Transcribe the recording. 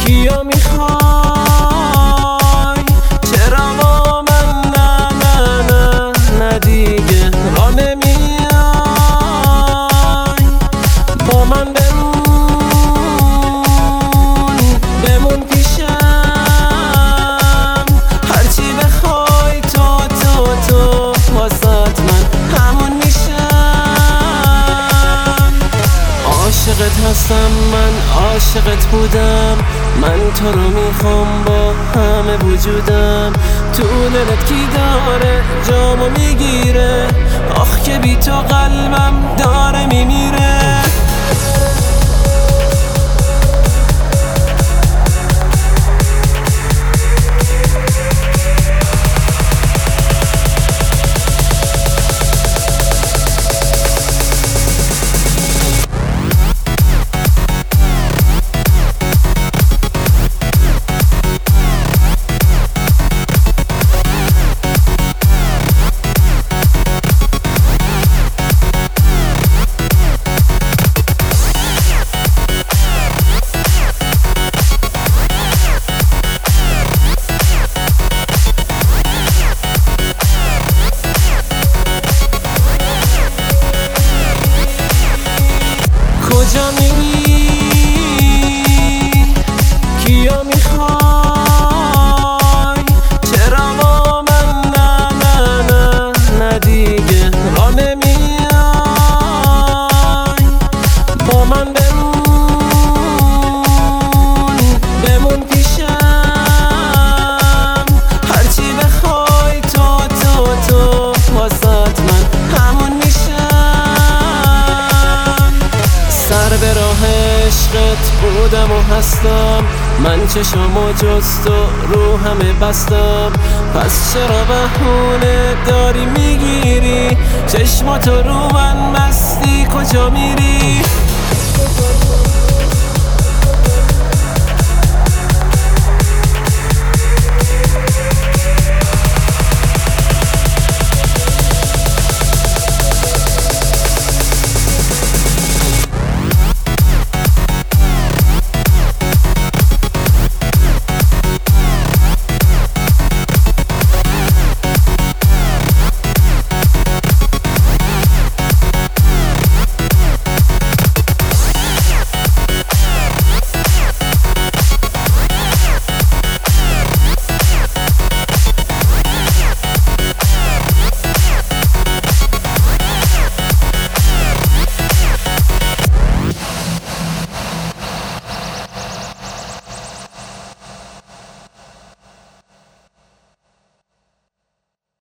کیا میخوای؟ چرا با من نه نه نه نه دیگه را نمیای؟ با من بمون پیشم، هرچی بخوای تو واسات من همون میشم. عاشقت هستم، من عاشقت بودم، من تو رو میخوام با همه وجودم. تو دلت کی داره جامو میگیره؟ آخ که بی تو قلبم داره میمیره. کجا میری؟ کیا میخوای؟ چرا با من نه نه نه نه دیگه را نمیای؟ با من بمون پیشم، هرچی بخوای تو واسات من همون میشم. سر به راه عشقت بودم و هستم، من چشمو جز تو رو همه بستم. پس چرا بهونه داری میگیری؟ چشماتو رو من بستی، کجا میری؟